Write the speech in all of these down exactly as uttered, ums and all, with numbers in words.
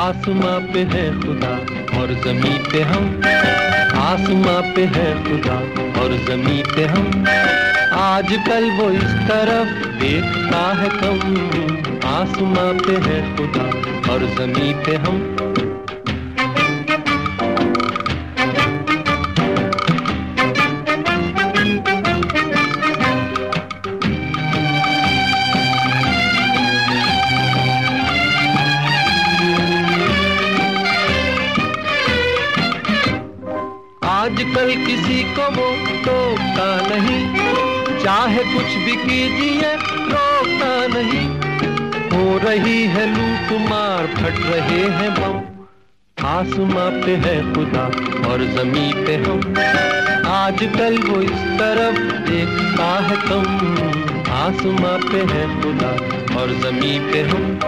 आसमां पे है खुदा और ज़मीं पे हम, आसमां पे है खुदा और ज़मीं पे हम। आजकल वो इस तरफ देखता है कम, आसमां पे है खुदा और ज़मीं पे हम। आजकल किसी को वो टोकता नहीं, चाहे कुछ भी कीजिए रोकता नहीं। हो रही है लूट मार, फट रहे हैं बम, आसमां पे है खुदा और ज़मीं पे हम। आजकल वो इस तरफ देखता है कम, आसमां पे है खुदा और ज़मीं पे हम।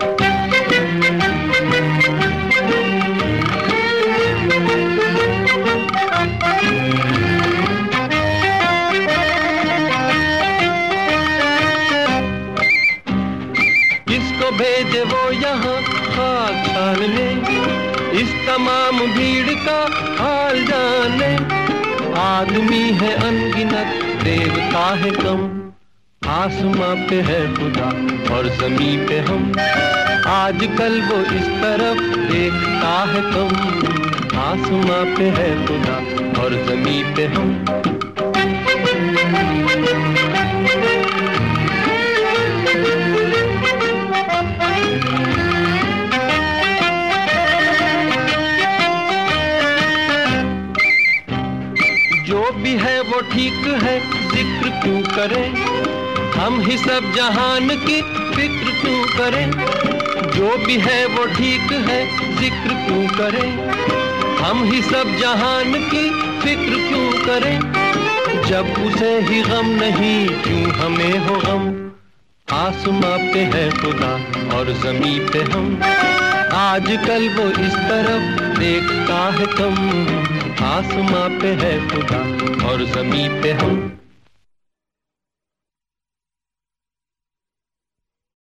किसको भेजे वो यहाँ खाक छानने, इस तमाम भीड़ का हाल जाने। आदमी है अनगिनत, देवता है कम, आसमां पे है खुदा और ज़मीं पे हम। आजकल वो इस तरफ देखता है कम, आसमां पे है खुदा और ज़मीं पे हम। जो भी है वो ठीक है, जिक्र क्यों करें, हम ही सब जहान की फिक्र क्यों करें। जो भी है वो ठीक है, जिक्र क्यों करें, हम ही सब जहान की फिक्र क्यों करें। जब उसे ही गम नहीं, क्यों हमें हो गम, आसमां पे है खुदा और ज़मीं पे हम। आजकल वो इस तरफ देखता है कम, आसमां पे है खुदा और ज़मीं पे हम।